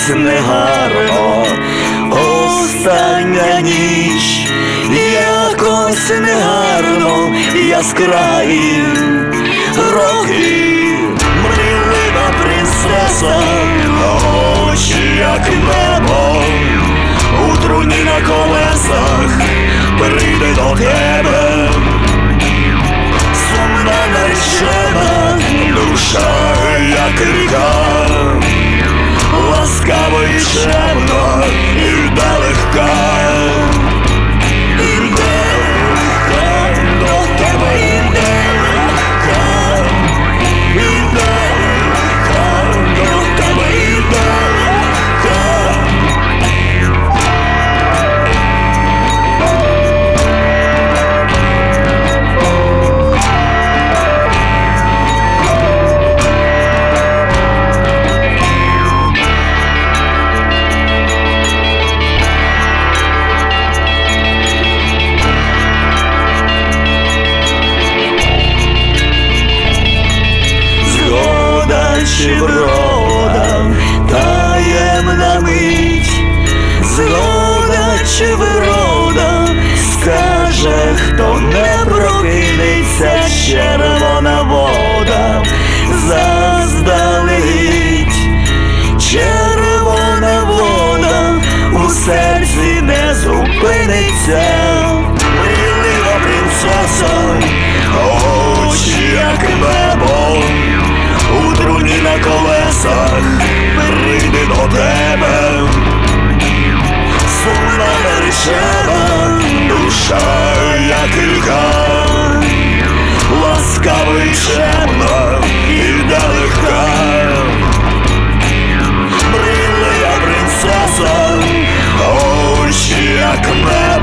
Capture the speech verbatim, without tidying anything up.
якось негарно, остання ніч, якось негарно, яскраві роки, мрійлива принцеса, очі як небо, у труні на колесах прийде до тебе, сумна наречена, душа як ріка, ласкаво і чемно, іде легка, іде легка, до тебе іде легка, іде легка, до тебе іде легка. Чи врода, таємна мить, згода чи врода, скаже, хто не прокинеться, червона вода, заздалегідь, червона вода, у серці не зупиниться, мрійлива принцеса, очі як небо, у труні на колесах прийде до тебе, сумна наречена, душа як ріка, ласкаво і чемно, іде легка, мрійлива принцеса, очі як небо.